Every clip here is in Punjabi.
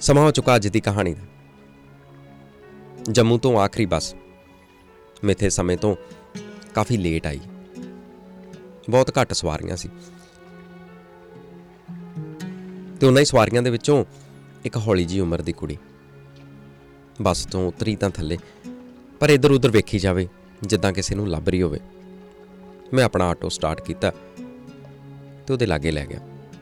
ਸਮਾਂ ਹੋ ਚੁੱਕਾ ਅੱਜ ਦੀ ਕਹਾਣੀ ਦਾ। ਜੰਮੂ ਤੋਂ ਆਖਰੀ ਬੱਸ ਮਿੱਥੇ ਸਮੇਂ ਤੋਂ ਕਾਫੀ ਲੇਟ ਆਈ। ਬਹੁਤ ਘੱਟ ਸਵਾਰੀਆਂ ਸੀ ਤੇ ਉਹਨਾਂ ਹੀ ਸਵਾਰੀਆਂ ਦੇ ਵਿੱਚੋਂ ਇੱਕ ਹੌਲੀ ਜਿਹੀ ਉਮਰ ਦੀ ਕੁੜੀ ਬੱਸ ਤੋਂ ਉਤਰੀ ਤਾਂ ਥੱਲੇ, ਪਰ ਇੱਧਰ ਉੱਧਰ ਵੇਖੀ ਜਾਵੇ ਜਿੱਦਾਂ ਕਿਸੇ ਨੂੰ ਲੱਭ ਰਹੀ ਹੋਵੇ। ਮੈਂ ਆਪਣਾ ਆਟੋ ਸਟਾਰਟ ਕੀਤਾ ਤੇ ਉਹਦੇ ਲਾਗੇ ਲੈ ਗਿਆ।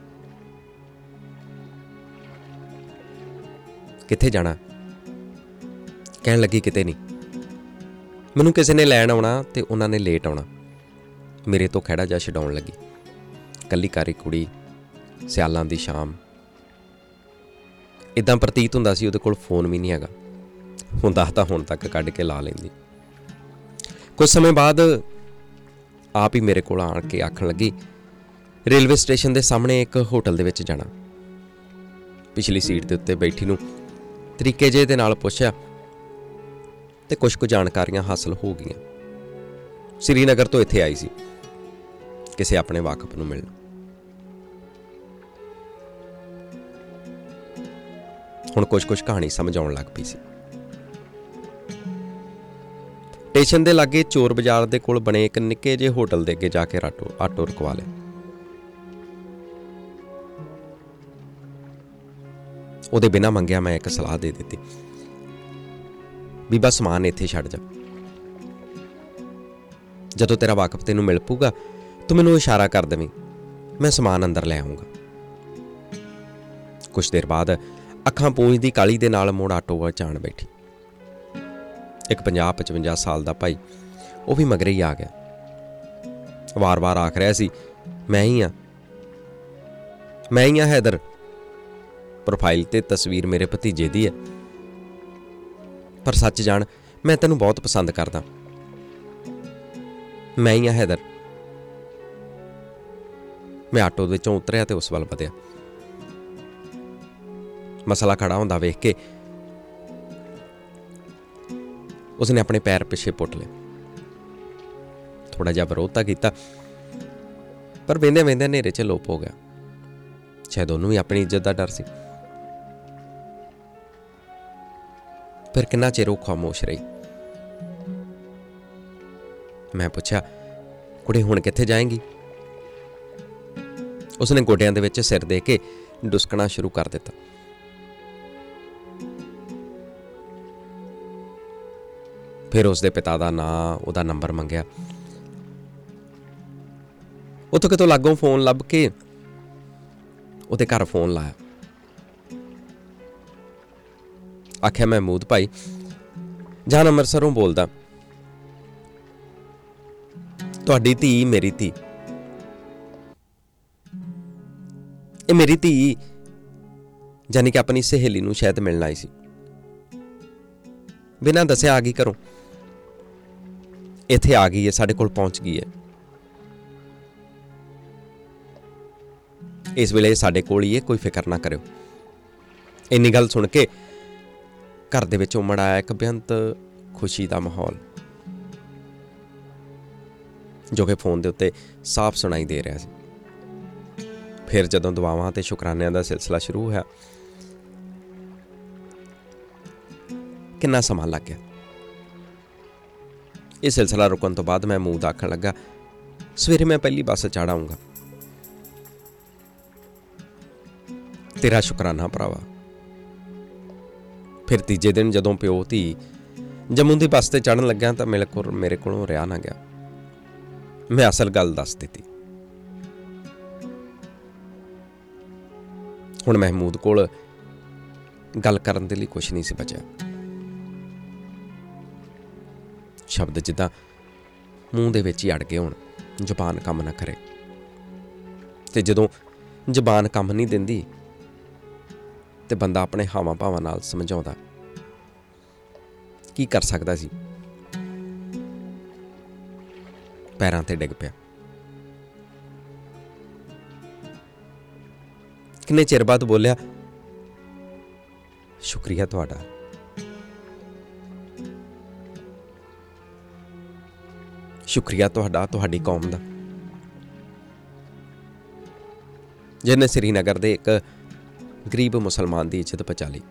ਕਿੱਥੇ ਜਾਣਾ? ਕਹਿਣ ਲੱਗੀ ਕਿਤੇ ਨਹੀਂ। ਮੈਨੂੰ ਕਿਸੇ ਨੇ ਲੈਣ ਆਉਣਾ ਤੇ ਉਹਨਾਂ ਨੇ ਲੇਟ ਆਉਣਾ। ਮੇਰੇ ਤੋਂ ਖਹਿੜਾ ਜਾ ਛਡਾਉਣ ਲੱਗੀ। ਕੱਲੀ ਕਾਰੀ ਕੁੜੀ, ਸਿਆਲਾਂ ਦੀ ਸ਼ਾਮ। ਇੱਦਾਂ ਪ੍ਰਤੀਤ ਹੁੰਦਾ ਸੀ ਉਹਦੇ ਕੋਲ ਫੋਨ ਵੀ ਨਹੀਂ ਹੈਗਾ। ਹੁੰਦਾ ਤਾਂ ਹੁਣ ਤੱਕ ਕੱਢ ਕੇ ਲਾ ਲੈਂਦੀ। ਕੁਝ ਸਮੇਂ ਬਾਅਦ ਆਪ ਹੀ ਮੇਰੇ ਕੋਲ ਆਣ ਕੇ ਆਖਣ ਲੱਗੀ, ਰੇਲਵੇ ਸਟੇਸ਼ਨ ਦੇ ਸਾਹਮਣੇ ਇੱਕ ਹੋਟਲ ਦੇ ਵਿੱਚ ਜਾਣਾ। ਪਿਛਲੀ ਸੀਟ ਦੇ ਉੱਤੇ ਬੈਠੀ ਨੂੰ ਤਰੀਕੇ ਜਿਹੇ ਦੇ ਨਾਲ ਪੁੱਛਿਆ ਤੇ ਕੁਝ ਕੁ ਜਾਣਕਾਰੀਆਂ ਹਾਸਲ ਹੋ ਗਈਆਂ। ਸ੍ਰੀਨਗਰ ਤੋਂ ਇੱਥੇ ਆਈ ਸੀ ਕਿਸੇ ਆਪਣੇ ਵਾਕਫ ਨੂੰ ਮਿਲਣ। ਹੁਣ ਕੁਝ ਕਹਾਣੀ ਸਮਝ ਆਉਣ ਲੱਗ ਪਈ ਸੀ। ਸਟੇਸ਼ਨ ਦੇ ਲਾਗੇ ਚੋਰ ਬਾਜ਼ਾਰ ਦੇ ਕੋਲ ਬਣੇ ਇੱਕ ਨਿੱਕੇ ਜਿਹੇ ਹੋਟਲ ਦੇ ਅੱਗੇ ਜਾ ਕੇ ਆਟੋ ਰੁਕਵਾ ਲਿਆ। ਉਹਦੇ ਬਿਨਾਂ ਮੰਗਿਆ ਮੈਂ ਇੱਕ ਸਲਾਹ ਦੇ ਦਿੱਤੀ ਵੀ ਬਸ ਸਮਾਨ ਇੱਥੇ ਛੱਡ ਜਾ। ਜਦੋਂ ਤੇਰਾ ਵਾਕਫ ਤੈਨੂੰ ਮਿਲ ਪੂਗਾ ਤੂੰ ਮੈਨੂੰ ਇਸ਼ਾਰਾ ਕਰ ਦੇਵੀਂ, ਮੈਂ ਸਮਾਨ ਅੰਦਰ ਲੈ ਆਉਂਗਾ। ਕੁਛ ਦੇਰ ਬਾਅਦ ਅੱਖਾਂ ਪੂੰਝਦੀ ਕਾਲੀ ਦੇ ਨਾਲ ਮੁੜ ਆਟੋ ਵੱਲ ਜਾਣ ਬੈਠੀ। ਇੱਕ 50-55 ਸਾਲ ਦਾ ਭਾਈ, ਉਹ ਵੀ ਮਗਰੇ ਹੀ ਆ ਗਿਆ। ਵਾਰ-ਵਾਰ ਆਖ ਰਿਹਾ ਸੀ, ਮੈਂ ਹੀ ਹਾਂ ਹੈਦਰ। ਪ੍ਰੋਫਾਈਲ ਤੇ ਤਸਵੀਰ ਮੇਰੇ ਭਤੀਜੇ ਦੀ ਹੈ, ਪਰ ਸੱਚ ਜਾਣ ਮੈਂ ਤੈਨੂੰ ਬਹੁਤ ਪਸੰਦ ਕਰਦਾ। ਮੈਂ ਹੀ ਹਾਂ ਹੈਦਰ। ਮੈਂ ਆਟੋ ਵਿੱਚੋਂ ਉਤਰਿਆ ਤੇ ਉਸ ਵੱਲ ਵਧਿਆ। ਮਸਲਾ ਖੜਾ ਹੁੰਦਾ ਵੇਖ ਕੇ ਉਸਨੇ ਆਪਣੇ ਪੈਰ ਪਿੱਛੇ ਪੁੱਟ ਲਏ। ਥੋੜਾ ਜਿਹਾ ਵਿਰੋਧਤਾ ਕੀਤਾ, ਪਰ ਵੇਂਦਿਆਂ ਹਨੇਰੇ 'ਚ ਲੋਪ ਹੋ ਗਿਆ। ਸ਼ਾਇਦ ਉਹਨੂੰ ਵੀ ਆਪਣੀ ਇੱਜ਼ਤ ਦਾ ਡਰ ਸੀ। ਫਿਰ ਕਿੰਨਾ ਚਿਰ ਉਹ ਖਾਮੋਸ਼ ਰਹੀ। ਮੈਂ ਪੁੱਛਿਆ, ਕੁੜੇ ਹੁਣ ਕਿੱਥੇ ਜਾਏਂਗੀ? ਉਸਨੇ ਗੋਡਿਆਂ ਦੇ ਵਿੱਚ ਸਿਰ ਦੇ ਕੇ ਡੁਸਕਣਾ ਸ਼ੁਰੂ ਕਰ ਦਿੱਤਾ। ਫਿਰ ਉਸਦੇ ਪਿਤਾ ਦਾ ਨਾਂ, ਉਹਦਾ ਨੰਬਰ ਮੰਗਿਆ। ਉੱਥੋਂ ਕਿਤੋਂ ਲਾਗੋਂ ਫੋਨ ਲੱਭ ਕੇ ਉਹਦੇ ਘਰ ਫੋਨ ਲਾਇਆ। ਆਖਿਆ, ਮਹਿਮੂਦ ਭਾਈ, ਜਾਨ ਅੰਮ੍ਰਿਤਸਰੋਂ ਬੋਲਦਾ। ਤੁਹਾਡੀ ਧੀ ਮੇਰੀ ਧੀ। ਇਹ ਮੇਰੀ ਧੀ ਜਾਨੀ ਕਿ ਆਪਣੀ ਸਹੇਲੀ ਨੂੰ ਸ਼ਾਇਦ ਮਿਲਣ ਆਈ ਸੀ। ਬਿਨਾਂ ਦੱਸਿਆ ਆ ਗਈ ਘਰੋਂ। ਇੱਥੇ ਆ ਗਈ ਹੈ, ਸਾਡੇ ਕੋਲ ਪਹੁੰਚ ਗਈ ਹੈ। ਇਸ ਵੇਲੇ ਸਾਡੇ ਕੋਲ ਹੀ ਹੈ, ਕੋਈ ਫਿਕਰ ਨਾ ਕਰਿਓ। ਇੰਨੀ ਗੱਲ ਸੁਣ ਕੇ ਘਰ ਦੇ ਵਿੱਚ ਉਮੜ ਆਇਆ ਇੱਕ ਬੇਅੰਤ ਖੁਸ਼ੀ ਦਾ ਮਾਹੌਲ, ਜੋ ਕਿ ਫੋਨ ਦੇ ਉੱਤੇ ਸਾਫ਼ ਸੁਣਾਈ ਦੇ ਰਿਹਾ ਸੀ। ਫਿਰ ਜਦੋਂ ਦੁਆਵਾਂ ਤੇ ਸ਼ੁਕਰਾਨਿਆਂ ਦਾ ਸਿਲਸਿਲਾ ਸ਼ੁਰੂ ਹੋਇਆ, ਕਿੰਨਾ ਸਮਾਂ ਲੱਗ ਗਿਆ। ਇਹ ਸਿਲਸਿਲਾ ਰੁਕਣ ਤੋਂ ਬਾਅਦ ਮਹਿਮੂਦ ਆਖਣ ਲੱਗਾ, ਸਵੇਰੇ ਮੈਂ ਪਹਿਲੀ ਬੱਸ ਚੜ੍ਹਾਉਂਗਾ। ਤੇਰਾ ਸ਼ੁਕਰਾਨਾ ਭਰਾਵਾ। ਫਿਰ ਤੀਜੇ ਦਿਨ ਜਦੋਂ ਪਿਓ ਧੀ ਜੰਮੂ ਦੀ ਬੱਸ ਤੇ ਚੜ੍ਹਨ ਲੱਗਿਆ ਤਾਂ ਮੇਰੇ ਕੋਲੋਂ ਰਿਹਾ ਨਾ ਗਿਆ। ਮੈਂ ਅਸਲ ਗੱਲ ਦੱਸ ਦਿੱਤੀ। ਹੁਣ ਮਹਿਮੂਦ ਕੋਲ ਗੱਲ ਕਰਨ ਦੇ ਲਈ ਕੁਛ ਨਹੀਂ ਸੀ ਬਚਿਆ। ਸ਼ਬਦ ਜਿੱਦਾਂ ਮੂੰਹ ਦੇ ਵਿੱਚ ਹੀ ਅੜ ਗਏ ਹੋਣ, ਜ਼ੁਬਾਨ ਕੰਮ ਨਾ ਕਰੇ। ਤੇ ਜਦੋਂ ਜ਼ੁਬਾਨ ਕੰਮ ਨਹੀਂ ਦਿੰਦੀ ਤੇ ਬੰਦਾ ਆਪਣੇ ਹਾਵਾਂ ਭਾਵਾਂ ਨਾਲ ਸਮਝਾਉਂਦਾ। ਕੀ ਕਰ ਸਕਦਾ ਸੀ? ਪੈਰਾਂ ਤੇ ਡਿੱਗ ਪਿਆ। ਕਿੰਨੇ ਚਿਰ ਬਾਅਦ ਬੋਲਿਆ, ਸ਼ੁਕਰੀਆ ਤੁਹਾਡਾ। ਸ਼ੁਕਰੀਆ ਤੁਹਾਡਾ, ਤੁਹਾਡੀ ਕੌਮ ਦਾ, ਜਿਹਨੇ ਸ੍ਰੀਨਗਰ ਦੇ ਇੱਕ ਗਰੀਬ ਮੁਸਲਮਾਨ ਦੀ ਇੱਜ਼ਤ ਬਚਾ ਲਈ।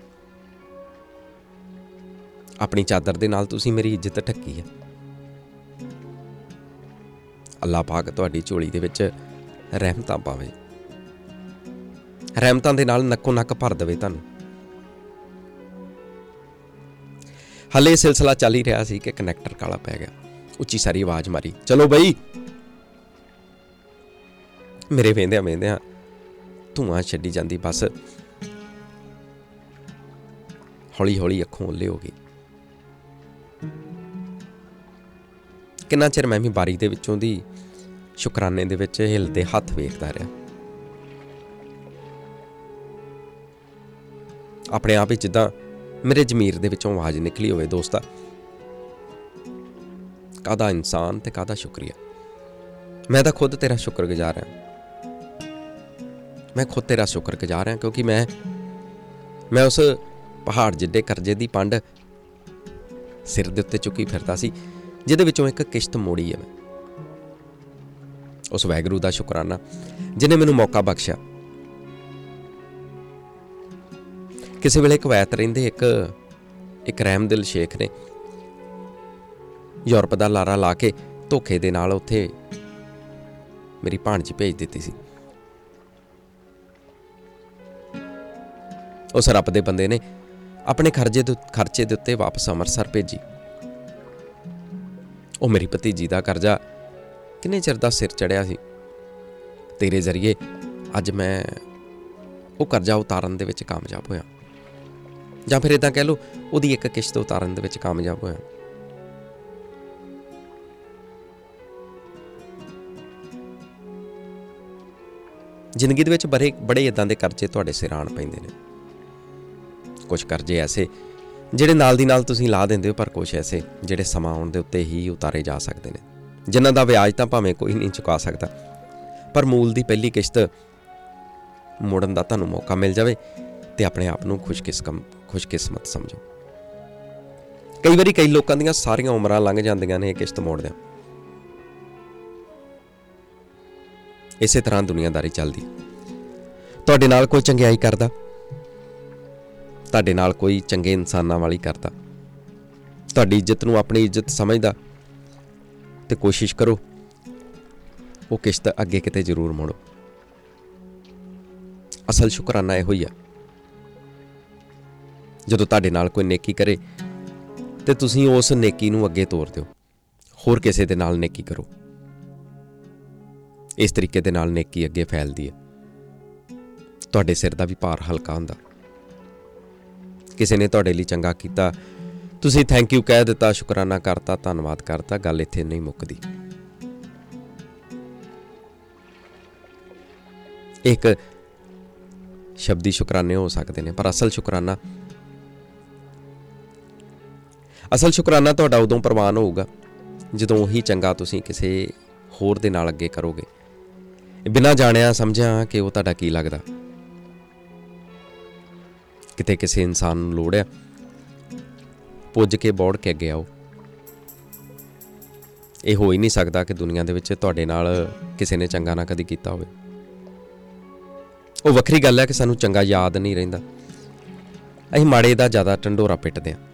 ਆਪਣੀ ਚਾਦਰ ਦੇ ਨਾਲ ਤੁਸੀਂ ਮੇਰੀ ਇੱਜ਼ਤ ਢੱਕੀ ਹੈ। ਅੱਲਾਹ ਪਾਕ ਤੁਹਾਡੀ ਝੋਲੀ ਦੇ ਵਿੱਚ ਰਹਿਮਤਾਂ ਪਾਵੇ, ਰਹਿਮਤਾਂ ਦੇ ਨਾਲ ਨੱਕੋ ਨੱਕ ਭਰ ਦੇਵੇ ਤੁਹਾਨੂੰ। ਹਾਲੇ ਇਹ ਸਿਲਸਿਲਾ ਚੱਲ ਹੀ ਰਿਹਾ ਸੀ ਕਿ ਕਨੈਕਟਰ ਕਾਲਾ ਪੈ ਗਿਆ। ਉੱਚੀ ਸਾਰੀ ਆਵਾਜ਼ ਮਾਰੀ, ਚਲੋ ਬਈ। ਮੇਰੇ ਵੇਂਦਿਆਂ ਵੇਂਦਿਆਂ ਧੂਆਂ ਛੱਡੀ ਜਾਂਦੀ ਬੱਸ ਹੌਲੀ ਹੌਲੀ ਅੱਖੋਂ ਓਲੇ ਹੋ ਗਈ। ਕਿੰਨਾ ਚਿਰ ਮੈਂ ਵੀ ਬਾਰੀ ਦੇ ਵਿੱਚੋਂ ਦੀ ਸ਼ੁਕਰਾਨੇ ਦੇ ਵਿੱਚ ਹਿਲਦੇ ਹੱਥ ਵੇਖਦਾ ਰਿਹਾ। ਆਪਣੇ ਆਪ ਹੀ ਜਿੱਦਾਂ ਮੇਰੇ ਜ਼ਮੀਰ ਦੇ ਵਿੱਚੋਂ ਆਵਾਜ਼ ਨਿਕਲੀ ਹੋਵੇ, ਦੋਸਤਾ ਕਾਹਦਾ ਇਨਸਾਨ ਤੇ ਕਾਹਦਾ ਸ਼ੁਕਰੀਆ। ਮੈਂ ਤਾਂ ਖੁਦ ਤੇਰਾ ਸ਼ੁਕਰਗੁਜ਼ਾਰ ਹਾਂ। ਮੈਂ ਖੁਦ ਤੇਰਾ ਸ਼ੁਕਰਗੁਜ਼ਾਰ ਹਾਂ ਕਿਉਂਕਿ ਮੈਂ ਉਸ ਪਹਾੜ ਜਿੱਡੇ ਕਰਜ਼ੇ ਦੀ ਪੰਡ ਸਿਰ ਦੇ ਉੱਤੇ ਚੁੱਕੀ ਫਿਰਦਾ ਸੀ, ਜਿਹਦੇ ਵਿੱਚੋਂ ਇੱਕ ਕਿਸ਼ਤ ਮੋੜੀ ਹੈ। ਮੈਂ ਉਸ ਵਾਹਿਗੁਰੂ ਦਾ ਸ਼ੁਕਰਾਨਾ ਜਿਹਨੇ ਮੈਨੂੰ ਮੌਕਾ ਬਖਸ਼ਿਆ। ਕਿਸੇ ਵੇਲੇ ਕੁਵੈਤ ਰਹਿੰਦੇ ਇੱਕ ਰਹਿਮਦਿਲ ਸ਼ੇਖ ਨੇ ਯੂਰਪ ਦਾ ਲਾਰਾ ਲਾ ਕੇ ਧੋਖੇ ਦੇ ਨਾਲ ਉੱਥੇ ਮੇਰੀ ਭਾਣਜੀ ਭੇਜ ਦਿੱਤੀ ਸੀ। ਉਸ ਰੱਬ ਦੇ ਬੰਦੇ ਨੇ ਆਪਣੇ ਖਰਚੇ ਦੇ ਉੱਤੇ ਵਾਪਸ ਅੰਮ੍ਰਿਤਸਰ ਭੇਜੀ। ਉਹ ਮੇਰੀ ਭਤੀਜੀ ਦਾ ਕਰਜ਼ਾ ਕਿੰਨੇ ਚਿਰ ਦਾ ਸਿਰ ਚੜਿਆ ਸੀ। ਤੇਰੇ ਜ਼ਰੀਏ ਅੱਜ ਮੈਂ ਉਹ ਕਰਜ਼ਾ ਉਤਾਰਨ ਦੇ ਵਿੱਚ ਕਾਮਯਾਬ ਹੋਇਆ, ਜਾਂ ਫਿਰ ਇੱਦਾਂ ਕਹਿ ਲਓ ਉਹਦੀ ਇੱਕ ਕਿਸ਼ਤ ਉਤਾਰਨ ਦੇ ਵਿੱਚ ਕਾਮਯਾਬ ਹੋਇਆ। ਜ਼ਿੰਦਗੀ ਦੇ ਵਿੱਚ ਬੜੇ ਇੱਦਾਂ ਦੇ ਕਰਜ਼ੇ ਤੁਹਾਡੇ ਸਿਰ ਆਣ ਪੈਂਦੇ ਨੇ। ਕੁਝ ਕਰਜ਼ੇ ਐਸੇ ਜਿਹੜੇ ਨਾਲ ਦੀ ਨਾਲ ਤੁਸੀਂ ਲਾ ਦਿੰਦੇ ਹੋ, ਪਰ ਕੁਝ ਐਸੇ ਜਿਹੜੇ ਸਮਾਂ ਆਉਣ ਦੇ ਉੱਤੇ ਹੀ ਉਤਾਰੇ ਜਾ ਸਕਦੇ ਨੇ, ਜਿਨ੍ਹਾਂ ਦਾ ਵਿਆਜ ਤਾਂ ਭਾਵੇਂ ਕੋਈ ਨਹੀਂ ਚੁਕਾ ਸਕਦਾ, ਪਰ ਮੂਲ ਦੀ ਪਹਿਲੀ ਕਿਸ਼ਤ ਮੋੜਨ ਦਾ ਤੁਹਾਨੂੰ ਮੌਕਾ ਮਿਲ ਜਾਵੇ ਤੇ ਆਪਣੇ ਆਪ ਨੂੰ ਖੁਸ਼ਕਿਸਮਤ ਸਮਝੋ। ਕਈ ਵਾਰੀ ਕਈ ਲੋਕਾਂ ਦੀਆਂ ਸਾਰੀਆਂ ਉਮਰਾਂ ਲੰਘ ਜਾਂਦੀਆਂ ਨੇ ਇਹ ਕਿਸ਼ਤ ਮੋੜਦਿਆਂ। ਇਸੇ ਤਰ੍ਹਾਂ ਦੁਨੀਆਦਾਰੀ ਚੱਲਦੀ। ਤੁਹਾਡੇ ਨਾਲ ਕੋਈ ਚੰਗਿਆਈ ਕਰਦਾ, ਤੁਹਾਡੇ ਨਾਲ ਕੋਈ ਚੰਗੇ ਇਨਸਾਨਾਂ ਵਾਲੀ ਕਰਦਾ, ਤੁਹਾਡੀ ਇੱਜ਼ਤ ਨੂੰ ਆਪਣੀ ਇੱਜ਼ਤ ਸਮਝਦਾ, ਤੇ ਕੋਸ਼ਿਸ਼ ਕਰੋ ਉਹ ਕਿਸ਼ਤ ਅੱਗੇ ਕਿਤੇ ਜ਼ਰੂਰ ਮੋੜੋ। ਅਸਲ ਸ਼ੁਕਰਾਨਾ ਇਹੋ ਹੀ ਆ, ਜਦੋਂ ਤੁਹਾਡੇ ਨਾਲ ਕੋਈ ਨੇਕੀ ਕਰੇ ਤੇ ਤੁਸੀਂ ਉਸ ਨੇਕੀ ਨੂੰ ਅੱਗੇ ਤੋਰ ਦਿਓ, ਹੋਰ ਕਿਸੇ ਦੇ ਨਾਲ ਨੇਕੀ ਕਰੋ। ਇਸ ਤਰੀਕੇ ਦੇ ਨਾਲ ਨੇਕੀ ਅੱਗੇ ਫੈਲਦੀ ਹੈ। ਤੁਹਾਡੇ ਸਿਰ ਦਾ ਵੀ ਭਾਰ ਹਲਕਾ ਹੁੰਦਾ। ਕਿਸੇ ਨੇ ਤੁਹਾਡੇ ਲਈ ਚੰਗਾ ਕੀਤਾ, ਤੁਸੀਂ ਥੈਂਕ ਯੂ ਕਹਿ ਦਿੱਤਾ, ਸ਼ੁਕਰਾਨਾ ਕਰਤਾ, ਧੰਨਵਾਦ ਕਰਤਾ, ਗੱਲ ਇੱਥੇ ਨਹੀਂ ਮੁੱਕਦੀ। ਇੱਕ ਸ਼ਬਦੀ ਸ਼ੁਕਰਾਨੇ ਹੋ ਸਕਦੇ ਨੇ, ਪਰ ਅਸਲ ਸ਼ੁਕਰਾਨਾ ਤੁਹਾਡਾ ਉਦੋਂ ਪ੍ਰਵਾਨ ਹੋਊਗਾ ਜਦੋਂ ਉਹੀ ਚੰਗਾ ਤੁਸੀਂ ਕਿਸੇ ਹੋਰ ਦੇ ਨਾਲ ਅੱਗੇ ਕਰੋਗੇ, ਬਿਨਾਂ ਜਾਣਿਆ ਸਮਝਿਆ ਕਿ ਉਹ ਤੁਹਾਡਾ ਕੀ ਲੱਗਦਾ। ਕਿਤੇ ਕਿਸੇ ਇਨਸਾਨ ਨੂੰ ਲੋੜ ਆ, ਪੁੱਜ ਕੇ ਬੌੜ ਕੇ ਅੱਗੇ ਆਓ। ਇਹ ਹੋ ਹੀ ਨਹੀਂ ਸਕਦਾ ਕਿ ਦੁਨੀਆ ਦੇ ਵਿੱਚ ਤੁਹਾਡੇ ਨਾਲ ਕਿਸੇ ਨੇ ਚੰਗਾ ਨਾ ਕਦੀ ਕੀਤਾ ਹੋਵੇ। ਉਹ ਵੱਖਰੀ ਗੱਲ ਹੈ ਕਿ ਸਾਨੂੰ ਚੰਗਾ ਯਾਦ ਨਹੀਂ ਰਹਿੰਦਾ, ਅਸੀਂ ਮਾੜੇ ਦਾ ਜ਼ਿਆਦਾ ਢੰਡੋਰਾ ਪਿੱਟਦੇ ਹਾਂ।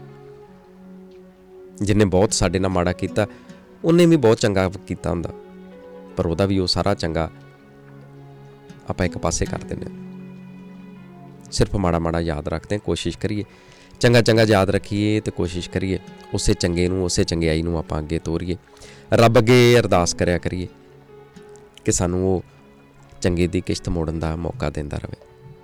ਜਿਹਨੇ ਬਹੁਤ ਸਾਡੇ ਨਾਲ ਮਾੜਾ ਕੀਤਾ, ਉਹਨੇ ਵੀ ਬਹੁਤ ਚੰਗਾ ਕੀਤਾ ਹੁੰਦਾ, ਪਰ ਉਹਦਾ ਵੀ ਉਹ ਸਾਰਾ ਚੰਗਾ ਆਪਾਂ ਇੱਕ ਪਾਸੇ ਕਰ ਦਿੰਦੇ ਹਾਂ। ਸਿਰਫ ਮਾੜਾ ਯਾਦ ਰੱਖਦੇ ਹਾਂ। ਕੋਸ਼ਿਸ਼ ਕਰੀਏ ਚੰਗਾ ਯਾਦ ਰੱਖੀਏ ਤੇ ਕੋਸ਼ਿਸ਼ ਕਰੀਏ ਉਸੇ ਚੰਗੇ ਨੂੰ, ਉਸੇ ਚੰਗਿਆਈ ਨੂੰ ਆਪਾਂ ਅੱਗੇ ਤੋਰੀਏ। ਰੱਬ ਅੱਗੇ ਅਰਦਾਸ ਕਰਿਆ ਕਰੀਏ ਕਿ ਸਾਨੂੰ ਉਹ ਚੰਗੇ ਦੀ ਕਿਸ਼ਤ ਮੋੜਨ ਦਾ ਮੌਕਾ ਦਿੰਦਾ ਰਹੇ।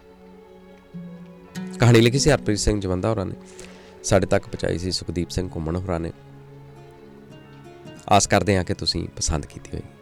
ਕਹਾਣੀ ਲਿਖੀ ਸੀ ਹਰਪ੍ਰੀਤ ਸਿੰਘ ਜਵੰਦਾ ਹੋਰਾਂ ਨੇ, ਸਾਡੇ ਤੱਕ ਪਹੁੰਚਾਈ ਸੀ ਸੁਖਦੀਪ ਸਿੰਘ ਘੁੰਮਣ ਹੋਰਾਂ ਨੇ। ਆਸ ਕਰਦੇ ਹਾਂ ਕਿ ਤੁਸੀਂ ਪਸੰਦ ਕੀਤੀ ਹੋਈ।